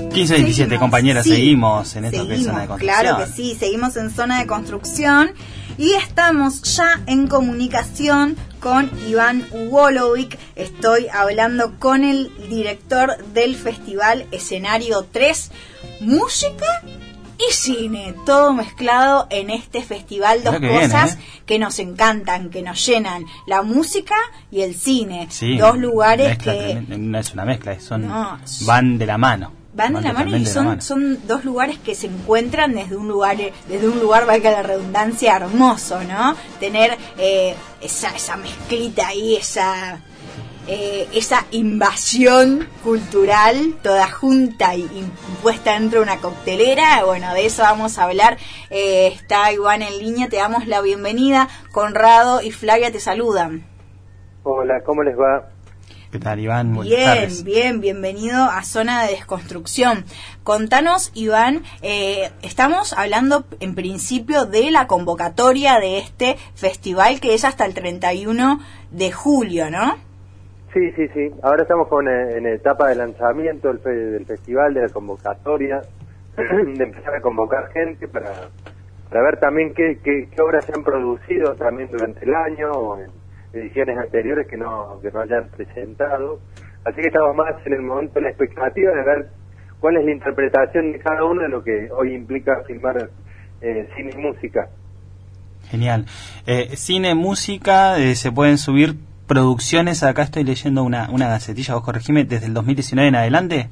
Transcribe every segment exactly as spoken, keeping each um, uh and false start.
quince veintisiete, compañeras, sí, seguimos en esto seguimos, que es Zona de Construcción. Claro que sí, seguimos en Zona de Construcción y estamos ya en comunicación con Iván Wolovic. Estoy hablando con el director del festival Escenario tres, música y cine, todo mezclado en este festival, dos cosas viene, ¿eh? que nos encantan, que nos llenan, la música y el cine, sí, dos lugares que... No es una mezcla, son no, van de la mano. Van de la mano y son, mano. son dos lugares que se encuentran desde un lugar, desde un lugar, valga la redundancia, hermoso, ¿no? Tener eh, esa, esa mezclita ahí, esa... Eh, esa invasión cultural toda junta y, y puesta dentro de una coctelera. Bueno, de eso vamos a hablar. Eh, está Iván en línea, te damos la bienvenida. Conrado y Flavia te saludan. Hola, ¿cómo les va? ¿Qué tal, Iván? Buenas bien, tardes. bien, bienvenido a Zona de Desconstrucción. Contanos, Iván, eh, estamos hablando en principio de la convocatoria de este festival que es hasta el treinta y uno de julio, ¿no? Sí, sí, sí. Ahora estamos con, eh, en etapa de lanzamiento del, fe, del festival, de la convocatoria, de empezar a convocar gente para, para ver también qué, qué, qué obras se han producido también durante el año o en ediciones anteriores que no, que no hayan presentado. Así que estamos más en el momento de la expectativa de ver cuál es la interpretación de cada uno de lo que hoy implica filmar eh, cine y música. Genial. Eh, cine, música, eh, se pueden subir producciones, acá estoy leyendo una, una gacetilla, vos corregime, desde el dos mil diecinueve en adelante.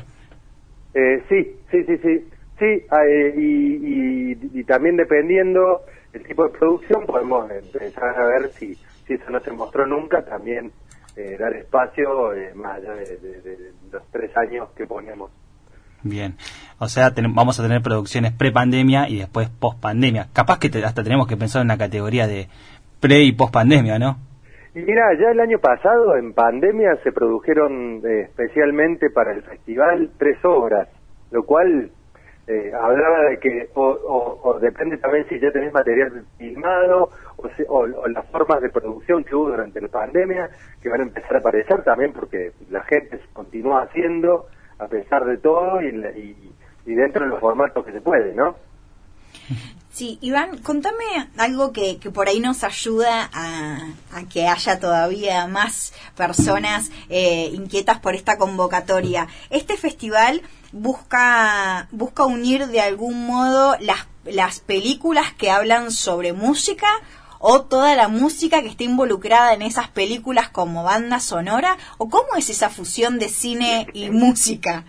Eh, sí, sí, sí, sí, sí, eh, y, y, y también dependiendo el tipo de producción podemos empezar a ver si, si eso no se mostró nunca, también eh, dar espacio eh, más allá de, de, de los tres años que ponemos. Bien, o sea, ten, vamos a tener producciones pre-pandemia y después post-pandemia. Capaz que te, hasta tenemos que pensar en una categoría de pre- y post-pandemia, ¿no? Y mira, ya el año pasado, en pandemia, se produjeron eh, especialmente para el festival tres obras, lo cual eh, hablaba de que, o, o, o depende también si ya tenés material filmado, o, se, o, o las formas de producción que hubo durante la pandemia, que van a empezar a aparecer también porque la gente continúa haciendo, a pesar de todo, y, y, y dentro de los formatos que se puede, ¿no? Sí, Iván, contame algo que, que por ahí nos ayuda a, a que haya todavía más personas eh, inquietas por esta convocatoria. Este festival busca busca unir de algún modo las, las películas que hablan sobre música o toda la música que esté involucrada en esas películas como banda sonora, o cómo es esa fusión de cine y música.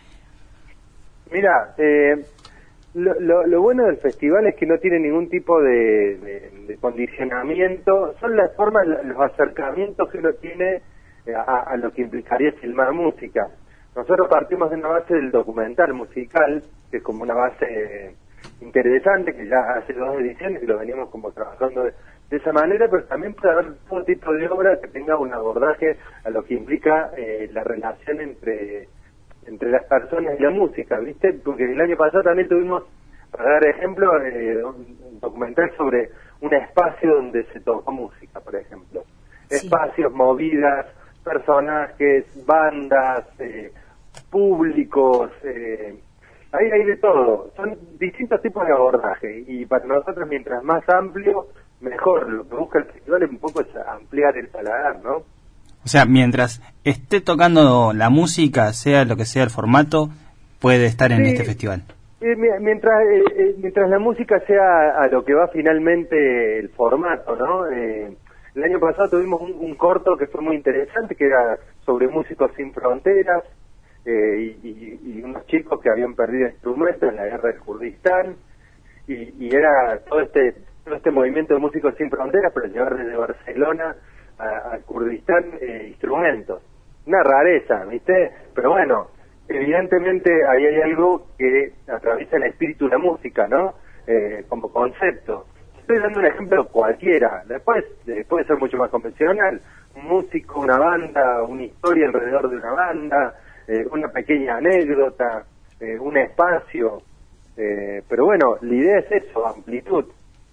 Mira, eh... Lo, lo, lo bueno del festival es que no tiene ningún tipo de, de, de condicionamiento, son las formas, los acercamientos que uno tiene a, a lo que implicaría filmar música. Nosotros partimos de una base del documental musical, que es como una base interesante, que ya hace dos ediciones y lo venimos como trabajando de, de esa manera, pero también puede haber todo tipo de obra que tenga un abordaje a lo que implica eh, la relación entre... entre las personas y la música, ¿viste? Porque el año pasado también tuvimos, para dar ejemplo, eh, un documental sobre un espacio donde se tocó música, por ejemplo. Sí. Espacios, movidas, personajes, bandas, eh, públicos, eh, ahí hay de todo. Son distintos tipos de abordaje y para nosotros mientras más amplio, mejor. Lo que busca el festival es un poco es ampliar el paladar, ¿no? O sea, mientras esté tocando la música, sea lo que sea el formato, puede estar en sí, este festival. Eh, mientras eh, eh, mientras la música sea a lo que va finalmente el formato, ¿no? Eh, el año pasado tuvimos un, un corto que fue muy interesante, que era sobre músicos sin fronteras eh, y, y, y unos chicos que habían perdido instrumentos en la guerra del Kurdistán y, y era todo este todo este movimiento de músicos sin fronteras, pero llevar desde Barcelona al Kurdistán eh, instrumentos. Una rareza, ¿viste? Pero bueno, evidentemente ahí hay algo que atraviesa el espíritu de la música, ¿no? Eh, como concepto. Estoy dando un ejemplo cualquiera. Después eh, puede ser mucho más convencional. Un músico, una banda, una historia alrededor de una banda, eh, una pequeña anécdota, eh, un espacio. Eh, pero bueno, la idea es eso, amplitud.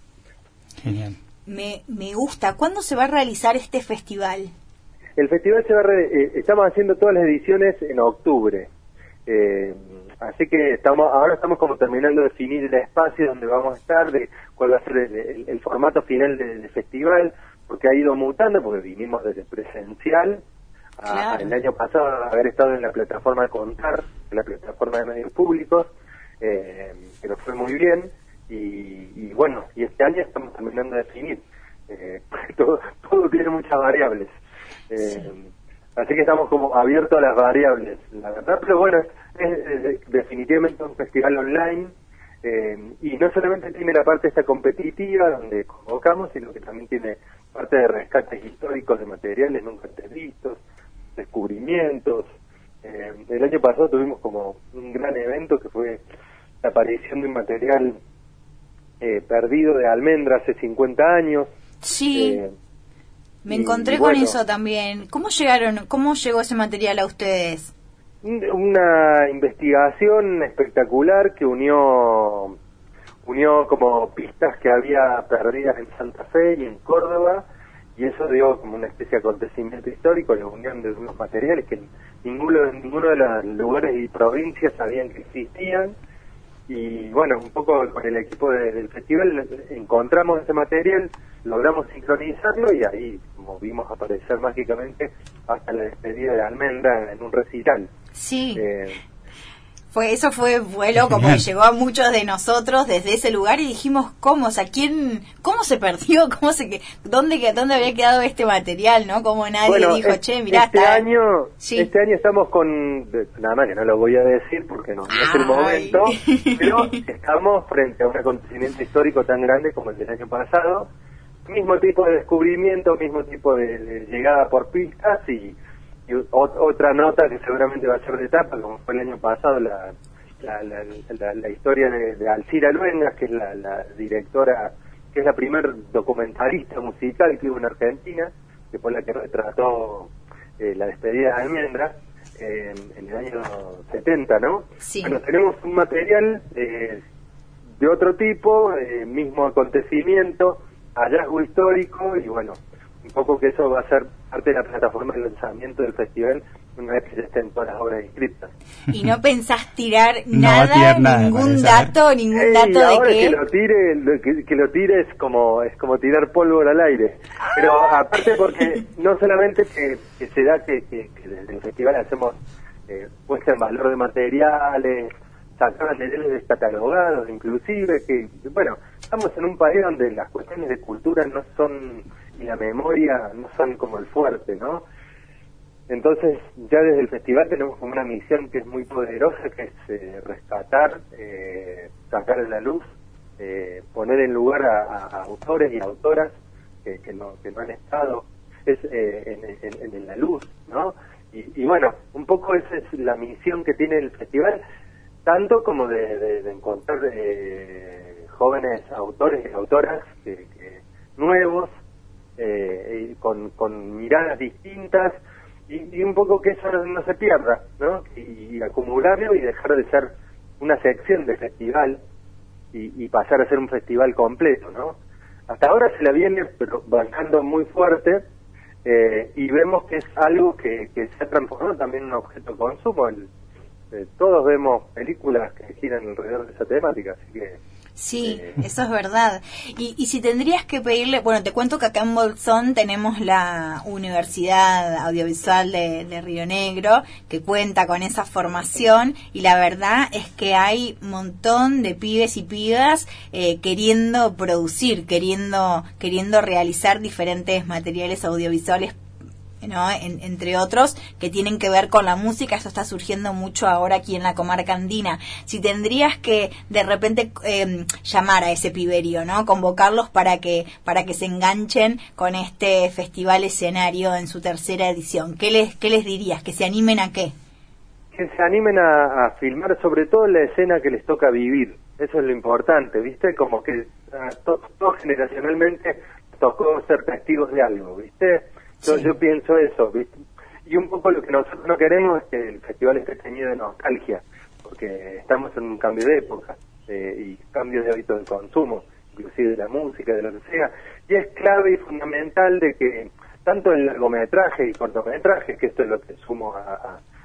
Genial. Me, me gusta. ¿Cuándo se va a realizar este festival? El festival se va a re, eh, estamos haciendo todas las ediciones en octubre. Eh, Así que estamos ahora estamos como terminando de definir el espacio donde vamos a estar, de cuál va a ser el, el, el formato final del de festival, porque ha ido mutando, porque vinimos desde presencial a, claro. el año pasado a haber estado en la plataforma Contar, la plataforma de medios públicos, eh, que nos fue muy bien, y, y bueno, y este año estamos terminando de definir. Eh, todo, todo tiene muchas variables. Eh, sí. Así que estamos como abiertos a las variables, la verdad, pero bueno, es, es, es definitivamente un festival online, eh, y no solamente tiene la parte esta competitiva donde convocamos, sino que también tiene parte de rescates históricos de materiales nunca antes vistos, descubrimientos. Eh, el año pasado tuvimos como un gran evento que fue la aparición de un material eh, perdido de almendra hace cincuenta años. Sí. Eh, Me encontré y, con bueno, eso también. ¿Cómo llegaron, cómo llegó ese material a ustedes? Una investigación espectacular que unió unió como pistas que había perdidas en Santa Fe y en Córdoba, y eso dio como una especie de acontecimiento histórico, la unión de unos materiales que ninguno, ninguno de los lugares y provincias sabían que existían. Y bueno, un poco con el equipo de, del festival encontramos ese material, logramos sincronizarlo y ahí como vimos aparecer mágicamente hasta la despedida de Almendra en un recital. Sí. Eh, fue eso fue vuelo como que llegó a muchos de nosotros desde ese lugar y dijimos, ¿cómo? O sea, ¿quién, cómo se perdió? ¿Cómo se que dónde dónde había quedado este material, no? Como nadie bueno, dijo, es, che, mirá, este está... año sí. este año estamos con, nada más que no lo voy a decir porque no, no es el momento, pero estamos frente a un acontecimiento histórico tan grande como el del año pasado, mismo tipo de descubrimiento, mismo tipo de, de llegada por pistas y y otra nota que seguramente va a ser de etapa, como fue el año pasado, la la, la, la, la historia de, de Alcira Luengas, que es la, la directora, que es la primer documentalista musical que hubo en Argentina, que fue la que retrató eh, la despedida de Almendra eh, en, en el año setenta, ¿no? Sí. Bueno, tenemos un material eh, de otro tipo, eh, mismo acontecimiento, hallazgo histórico, y bueno, un poco que eso va a ser parte de la plataforma de lanzamiento del festival una vez que ya estén todas las obras inscritas. ¿Y no pensás tirar no nada, tirar nada, ningún dato, ningún Ey, dato de ahora qué? que lo tire, lo, que, que lo tire es como es como tirar pólvora al aire. Pero aparte porque no solamente que, que se da que, que, que desde el festival hacemos eh, puesta en valor de materiales, sacar materiales descatalogados, inclusive, que bueno, estamos en un país donde las cuestiones de cultura no son, y la memoria no son como el fuerte, ¿no? Entonces, ya desde el festival tenemos como una misión que es muy poderosa, que es eh, rescatar, eh, sacar a la luz, eh, poner en lugar a, a autores y autoras que, que, no, que no han estado es eh, en, en, en la luz, ¿no? Y, y bueno, un poco esa es la misión que tiene el festival, tanto como de, de, de encontrar eh, jóvenes autores y autoras que, que, nuevos, eh, y con, con miradas distintas, y, y un poco que eso no, no se pierda, ¿no? Y, y acumularlo y dejar de ser una sección de festival y, y pasar a ser un festival completo, ¿no? Hasta ahora se la viene pero bancando muy fuerte, eh, y vemos que es algo que, que se ha transformado también en un objeto de consumo. El, eh, todos vemos películas que giran alrededor de esa temática, así que... Sí, eh, eso es verdad. Y, y si tendrías que pedirle, bueno, te cuento que acá en Bolsón tenemos la Universidad Audiovisual de, de Río Negro, que cuenta con esa formación, y la verdad es que hay un montón de pibes y pibas eh, queriendo producir, queriendo, queriendo realizar diferentes materiales audiovisuales, ¿no? En, entre otros que tienen que ver con la música. Eso está surgiendo mucho ahora aquí en la comarca andina. Si tendrías que de repente eh, llamar a ese piberío, ¿no? Convocarlos para que para que se enganchen con este festival escenario en su tercera edición, ¿qué les qué les dirías? ¿Que se animen a qué? Que se animen a, a filmar sobre todo la escena que les toca vivir. Eso es lo importante, ¿viste? Como que a todos to, generacionalmente tocó ser testigos de algo, ¿viste? Yo, sí. yo pienso eso, ¿viste? Y un poco lo que nosotros no queremos es que el festival esté teñido de nostalgia, porque estamos en un cambio de época, eh, y cambio de hábitos de consumo, inclusive de la música, de lo que sea, y es clave y fundamental de que tanto el largometraje y cortometraje, que esto es lo que sumo a, a,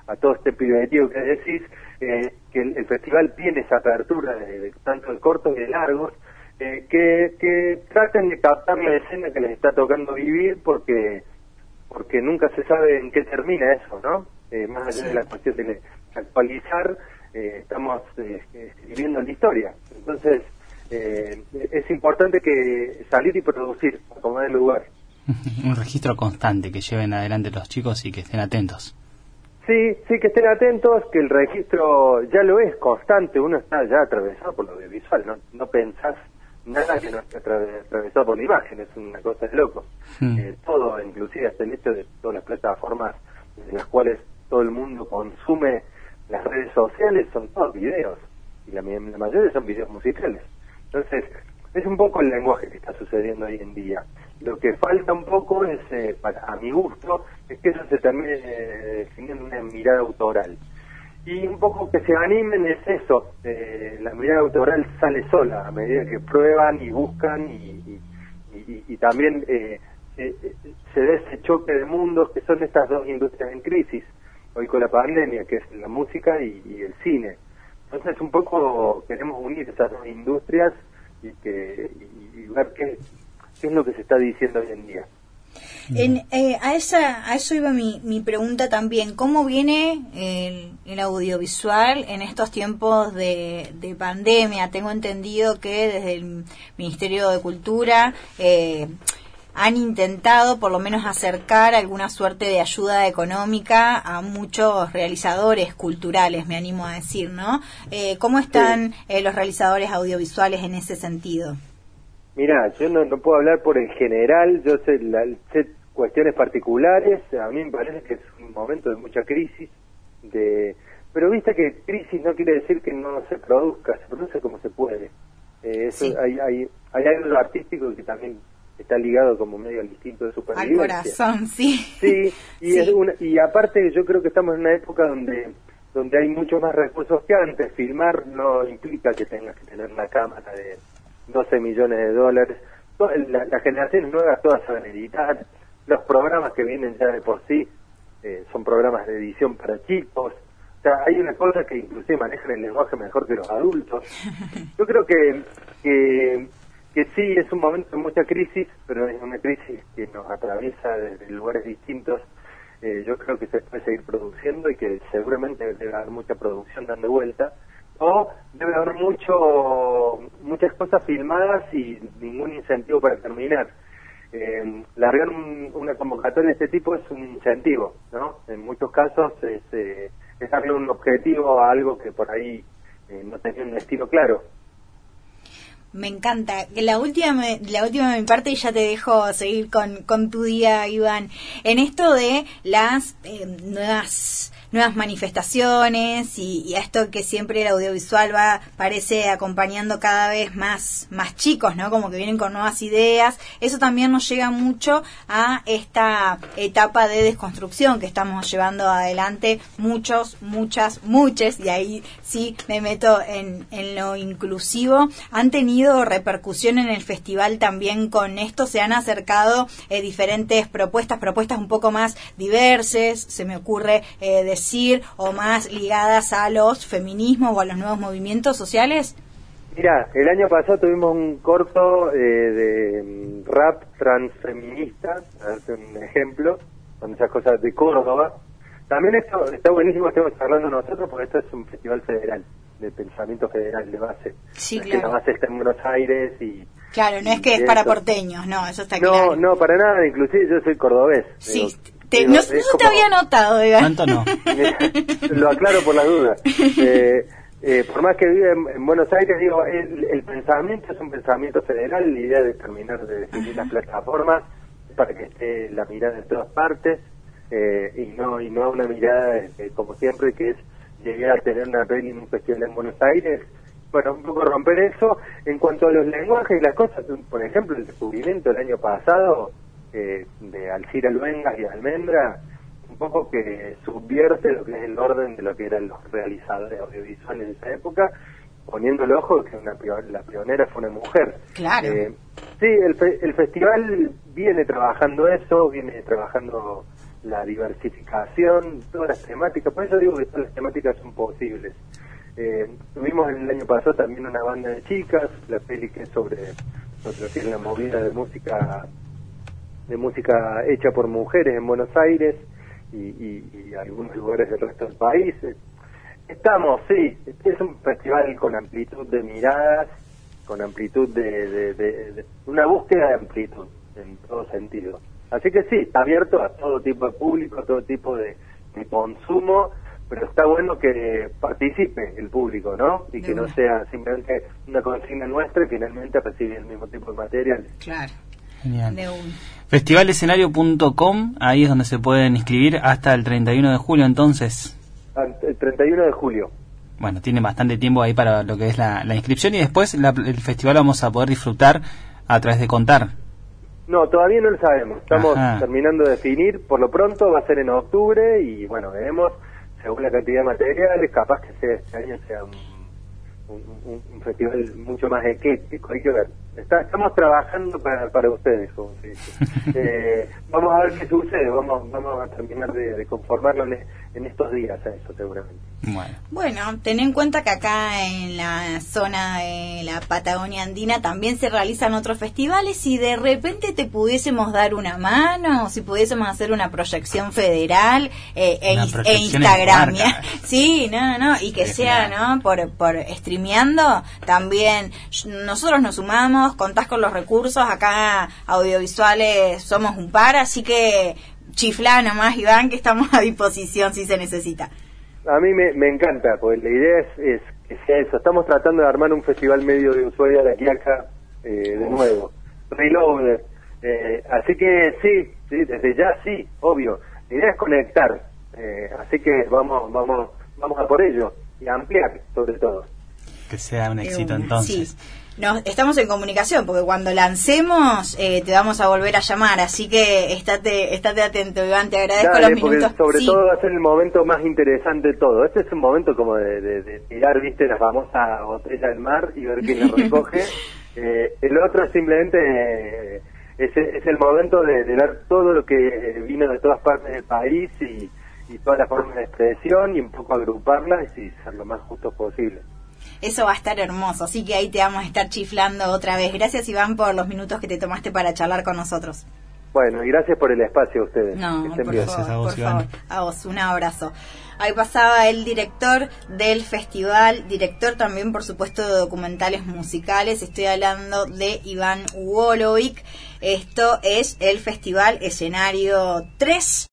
a todo este pibeteo que decís, eh, que el, el festival tiene esa apertura de, de tanto de cortos y de largos, eh, que, que traten de captar la escena que les está tocando vivir, porque porque nunca se sabe en qué termina eso, ¿no? Eh, más allá de la cuestión de actualizar, eh, estamos eh, escribiendo la historia. Entonces, eh, es importante que salir y producir, como es el lugar. Un registro constante que lleven adelante los chicos y que estén atentos. Sí, sí, que estén atentos, que el registro ya lo es constante, uno está ya atravesado por lo audiovisual, no, no pensás nada que no esté atravesado por la imagen, es una cosa de loco. Mm. Eh, todo, inclusive hasta el hecho de todas las plataformas en las cuales todo el mundo consume las redes sociales, son todos videos, y la, la mayoría son videos musicales. Entonces, es un poco el lenguaje que está sucediendo hoy en día. Lo que falta un poco es, eh, para, a mi gusto, es que eso se termine eh, definiendo una mirada autoral. Y un poco que se animen es eso, eh, la mirada autoral sale sola a medida que prueban y buscan y, y, y, y también eh, eh, se da ese choque de mundos que son estas dos industrias en crisis, hoy con la pandemia, que es la música y, y el cine. Entonces un poco queremos unir esas dos industrias y, que, y, y ver qué, qué es lo que se está diciendo hoy en día. En, eh, a esa a eso iba mi, mi pregunta también. ¿Cómo viene el, el audiovisual en estos tiempos de, de pandemia? Tengo entendido que desde el Ministerio de Cultura eh, han intentado por lo menos acercar alguna suerte de ayuda económica a muchos realizadores culturales, me animo a decir, ¿no? Eh, ¿Cómo están eh, los realizadores audiovisuales en ese sentido? Mira, yo no, no puedo hablar por el general, yo sé, la, sé cuestiones particulares, a mí me parece que es un momento de mucha crisis, de pero viste que crisis no quiere decir que no se produzca, se produce como se puede. Eh, eso sí. hay, hay, hay algo artístico que también está ligado como medio al instinto de supervivencia. Al corazón, sí. Sí, y, sí. Es una, y aparte yo creo que estamos en una época donde donde hay muchos más recursos que antes. Filmar no implica que tengas que tener una cámara de doce millones de dólares. Las la generaciones nuevas todas saben editar. Los programas que vienen ya de por sí eh, son programas de edición para chicos. O sea, hay una cosa que inclusive manejan el lenguaje mejor que los adultos. Yo creo que, que, que sí, es un momento de mucha crisis, pero es una crisis que nos atraviesa desde lugares distintos. Eh, yo creo que se puede seguir produciendo y que seguramente debe haber mucha producción dando vuelta. O debe haber mucho muchas cosas filmadas y ningún incentivo para terminar. Eh, largar un, una convocatoria de este tipo es un incentivo, ¿no? En muchos casos es, eh, es darle un objetivo a algo que por ahí eh, no tenía un destino claro. Me encanta. La última, la última de mi parte y ya te dejo seguir con, con tu día, Iván. En esto de las eh, nuevas nuevas manifestaciones y, y a esto que siempre el audiovisual va parece acompañando cada vez más más chicos, ¿no? Como que vienen con nuevas ideas. Eso también nos llega mucho a esta etapa de desconstrucción que estamos llevando adelante muchos, muchas, muchas, y ahí sí me meto en, en lo inclusivo. Han tenido repercusión en el festival también con esto, se han acercado eh, diferentes propuestas, propuestas un poco más diversas, se me ocurre eh, decir, o más ligadas a los feminismos o a los nuevos movimientos sociales. Mira, el año pasado tuvimos un corto eh, de rap transfeminista, a darte un ejemplo, con esas cosas de Córdoba. También esto está buenísimo, estamos hablando nosotros, porque esto es un festival federal, de pensamiento federal de base. Sí, no claro. Es que la base está en Buenos Aires y... Claro, no es que es para porteños, no, eso está no, claro. No, no, para nada, inclusive yo soy cordobés. Sí, digo, te, digo, no, no como, te había notado, Iván. ¿Cuánto no? Lo aclaro por las dudas. Eh, eh, por más que vive en, en Buenos Aires, digo, el, el pensamiento es un pensamiento federal, la idea de terminar de definir las plataformas para que esté la mirada en todas partes, eh, y no y no una mirada, eh, como siempre, que es llegar a tener una peli en un festival en Buenos Aires. Bueno, un poco romper eso. En cuanto a los lenguajes y las cosas, por ejemplo, el descubrimiento el año pasado eh, de Alcira Luengas y Almendra, un poco que subvierte lo que es el orden de lo que eran los realizadores audiovisuales de esa época, poniendo el ojo que una, la pionera fue una mujer. Claro. Eh, sí, el, fe, el festival viene trabajando eso, viene trabajando la diversificación, todas las temáticas, por eso digo que todas las temáticas son posibles. Eh, tuvimos el año pasado también una banda de chicas, la peli que es sobre, sobre lo que es la movida de música de música hecha por mujeres en Buenos Aires y, y, y algunos lugares del resto del país. Estamos, sí, es un festival con amplitud de miradas, con amplitud de, de, de, de una búsqueda de amplitud en todo sentido. Así que sí, está abierto a todo tipo de público, a todo tipo de, de consumo, pero está bueno que participe el público, ¿no? Y que no sea simplemente una consigna nuestra y finalmente recibir el mismo tipo de material. Claro. Genial. festival escenario punto com, ahí es donde se pueden inscribir hasta el treinta y uno de julio, entonces. El treinta y uno de julio. Bueno, tiene bastante tiempo ahí para lo que es la, la inscripción y después la, el festival vamos a poder disfrutar a través de Contar. No, todavía no lo sabemos. Estamos Ajá. terminando de definir. Por lo pronto va a ser en octubre y bueno, veremos según la cantidad de materiales. Capaz que sea, este año sea un, un, un festival mucho más ecléctico. Hay que ver. Está, estamos trabajando para, para ustedes, como se dice. eh, vamos a ver qué sucede. Vamos vamos a terminar de, de conformarlo en, en estos días a eso seguramente. Bueno. Bueno, ten en cuenta que acá en la zona de la Patagonia Andina también se realizan otros festivales. Si de repente te pudiésemos dar una mano, o si pudiésemos hacer una proyección federal eh, e, Una e proyección Instagram, en marca. sí, no, no, y que Sí, sea, claro. ¿no? Por, por streameando, también nosotros nos sumamos, contás con los recursos, acá audiovisuales somos un par, así que chiflá nomás, Iván, que estamos a disposición si se necesita. A mí me, me encanta, porque la idea es, es que sea eso. Estamos tratando de armar un festival medio de Ushuaia de aquí a acá, eh, de nuevo. Reloaded. Eh, así que sí, sí, desde ya sí, obvio. La idea es conectar. Eh, así que vamos, vamos, vamos a por ello. Y a ampliar, sobre todo. Que sea un éxito Eh, entonces. Sí. Nos, estamos en comunicación porque cuando lancemos eh, te vamos a volver a llamar, así que estate, estate atento, Iván, te agradezco Dale, los minutos. porque sobre Sí. todo va a ser el momento más interesante de todo. Este es un momento como de, de, de tirar, viste, la famosa botella del mar y ver quién la recoge. eh, el otro es simplemente, eh, es, es el momento de, de ver todo lo que vino de todas partes del país y, y todas las formas de expresión y un poco agruparlas y ser lo más justos posible. Eso va a estar hermoso, así que ahí te vamos a estar chiflando otra vez. Gracias, Iván, por los minutos que te tomaste para charlar con nosotros. Bueno, y gracias por el espacio a ustedes. No, Que estén por bien. Gracias favor, a vos, por Iván. favor. A vos, un abrazo. Ahí pasaba el director del festival, director también, por supuesto, de documentales musicales. Estoy hablando de Iván Wolovic. Esto es el Festival Escenario tres.